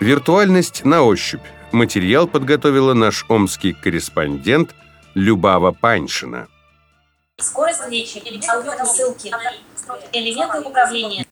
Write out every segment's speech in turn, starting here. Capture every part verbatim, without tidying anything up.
Виртуальность на ощупь. Материал подготовила наш омский корреспондент Любава Паньшина. Скорость речи, ссылки, элементы управления.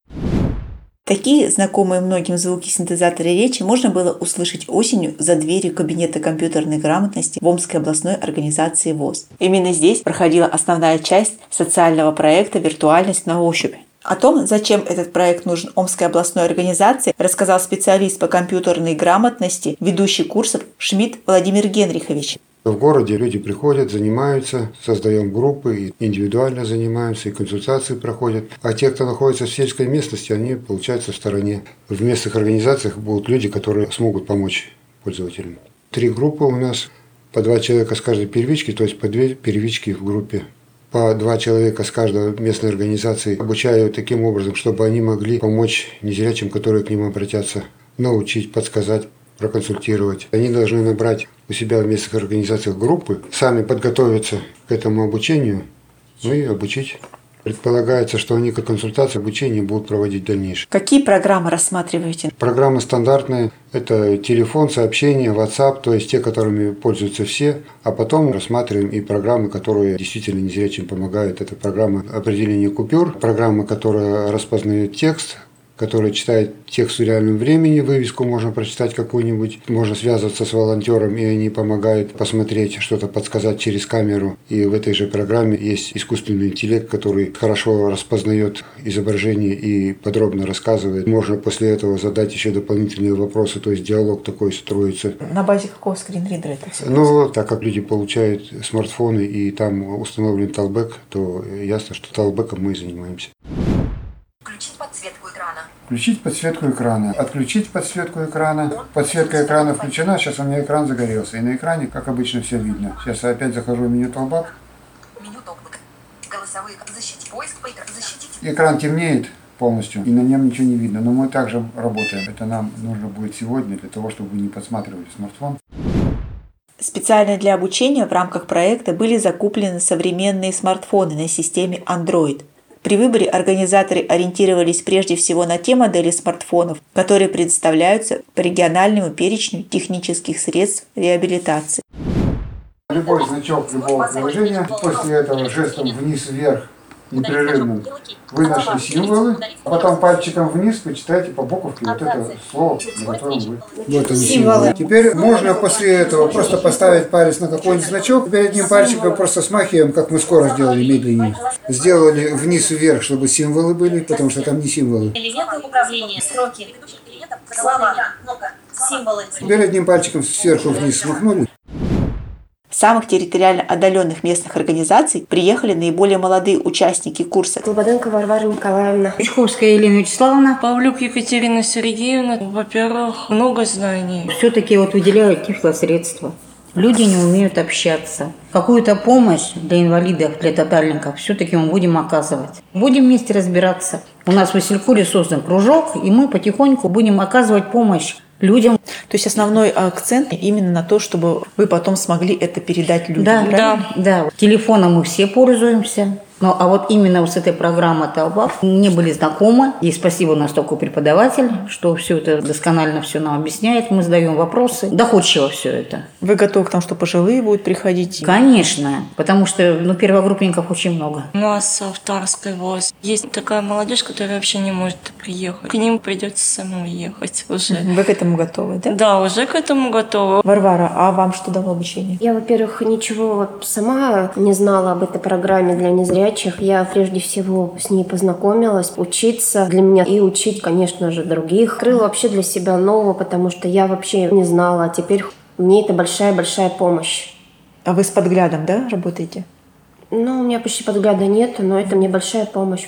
Такие знакомые многим звуки синтезатора речи можно было услышать осенью за дверью кабинета компьютерной грамотности в Омской областной организации ВОС. Именно здесь проходила основная часть социального проекта «Виртуальность на ощупь». О том, зачем этот проект нужен Омской областной организации, рассказал специалист по компьютерной грамотности, ведущий курсов Шмидт Владимир Генрихович. В городе люди приходят, занимаются, создаем группы, и индивидуально занимаемся, и консультации проходят. А те, кто находится в сельской местности, они, получается, в стороне. В местных организациях будут люди, которые смогут помочь пользователям. Три группы у нас, по два человека с каждой первички, то есть по две первички в группе. По два человека с каждой местной организации обучаю таким образом, чтобы они могли помочь незрячим, которые к ним обратятся, научить, подсказать, проконсультировать. Они должны набрать у себя в местных организациях группы, сами подготовиться к этому обучению, ну и обучить. Предполагается, что они как консультации обучения будут проводить дальнейшее. Какие программы рассматриваете? Программы стандартные – это телефон, сообщения, WhatsApp, то есть те, которыми пользуются все. А потом рассматриваем и программы, которые действительно незрячим помогают. Это программа определения купюр, программа, которая распознает текст, который читает текст в реальном времени, вывеску можно прочитать какую-нибудь, можно связываться с волонтером, и они помогают посмотреть, что-то подсказать через камеру. И в этой же программе есть искусственный интеллект, который хорошо распознает изображение и подробно рассказывает. Можно после этого задать еще дополнительные вопросы, то есть диалог такой строится. На базе какого скринридера это все? Ну, так как люди получают смартфоны и там установлен талбэк, то ясно, что талбэком мы и занимаемся. Включить подсветку экрана. Включить подсветку экрана. Отключить подсветку экрана. Подсветка экрана включена. Сейчас у меня экран загорелся. И на экране, как обычно, все видно. Сейчас я опять захожу в меню Talkback. Меню Talkback. Голосовые. Защитить поиск. Защитить. Экран темнеет полностью. И на нем ничего не видно. Но мы также работаем. Это нам нужно будет сегодня для того, чтобы вы не подсматривали смартфон. Специально для обучения в рамках проекта были закуплены современные смартфоны на системе Android. При выборе организаторы ориентировались прежде всего на те модели смартфонов, которые предоставляются по региональному перечню технических средств реабилитации. Любой значок любого приложения, после этого жестом вниз-вверх непрерывным вы нашли символы, а потом пальчиком вниз почитайте по буковке вот это слово, на котором вы. Вот они символы. Теперь можно после этого просто поставить палец на какой-нибудь значок, теперь одним пальчиком просто смахиваем, как мы скоро сделали, медленнее. Сделали вниз-вверх, чтобы символы были, потому что там не символы. Элементы управления, строки, слова, символы. Теперь одним пальчиком сверху вниз смахнули. В самых территориально отдаленных местных организаций приехали наиболее молодые участники курса. Слободенко Варвара Николаевна. Ичковская Елена Вячеславовна. Павлюк Екатерина Сергеевна. Во-первых, много знаний. Все-таки вот выделяют тифлосредства. Люди не умеют общаться. Какую-то помощь для инвалидов, для тотальников все-таки мы будем оказывать. Будем вместе разбираться. У нас в Василькуле создан кружок, и мы потихоньку будем оказывать помощь людям. То есть основной акцент именно на то, чтобы вы потом смогли это передать людям. Да, да, да. Телефоном мы все пользуемся. Ну, а вот именно вот с этой программой Talkback не были знакомы. И спасибо у нас только преподаватель, что все это досконально все нам объясняет. Мы задаем вопросы. Доходчиво все это. Вы готовы к тому, что пожилые будут приходить? Конечно, потому что ну, первогруппников очень много. У нас в Тарской ВОС есть такая молодежь, которая вообще не может приехать. К ним придется самому ехать уже. Вы к этому готовы, да? Да, уже к этому готовы. Варвара, а вам что дало обучение? Я, во-первых, ничего сама не знала об этой программе для незрячих. Я прежде всего с ней познакомилась, учиться для меня и учить, конечно же, других. Открыла вообще для себя нового, потому что я вообще не знала, а теперь мне это большая-большая помощь. А вы с подглядом, да, работаете? Ну, у меня почти подгляда нет, но это мне большая помощь.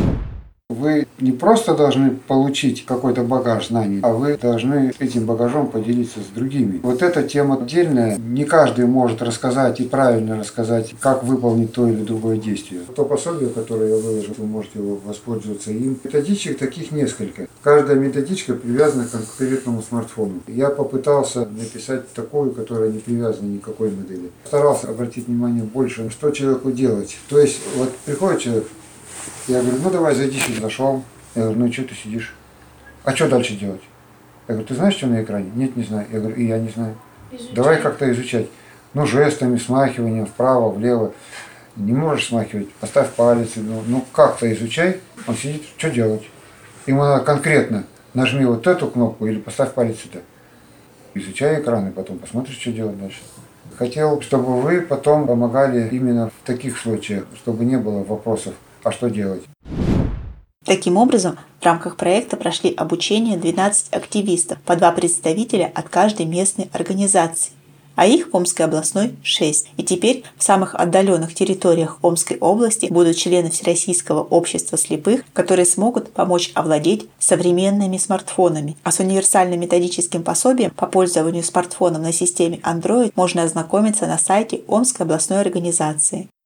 Вы не просто должны получить какой-то багаж знаний, а вы должны этим багажом поделиться с другими. Вот эта тема отдельная. Не каждый может рассказать и правильно рассказать, как выполнить то или другое действие. То пособие, которое я выложил, вы можете воспользоваться им. Методичек таких несколько. Каждая методичка привязана к конкретному смартфону. Я попытался написать такую, которая не привязана ни к какой модели. Старался обратить внимание больше, что человеку делать. То есть, вот приходит человек, я говорю, ну давай зайди сюда, зашел. Я говорю, ну что ты сидишь? А что дальше делать? Я говорю, ты знаешь, что на экране? Нет, не знаю. Я говорю, и я не знаю. Изучай. Давай как-то изучать. Ну, жестами, смахиванием вправо, влево. Не можешь смахивать, поставь палец. Ну, ну как-то изучай. Он сидит, что делать? Ему надо конкретно нажми вот эту кнопку или поставь палец сюда. Изучай экран и потом посмотришь, что делать дальше. Хотел, чтобы вы потом помогали именно в таких случаях, чтобы не было вопросов, а что делать. Таким образом, в рамках проекта прошли обучение двенадцать активистов, по два представителя от каждой местной организации, а их в Омской областной шесть. И теперь в самых отдаленных территориях Омской области будут члены Всероссийского общества слепых, которые смогут помочь овладеть современными смартфонами. А с универсальным методическим пособием по пользованию смартфоном на системе Android можно ознакомиться на сайте Омской областной организации.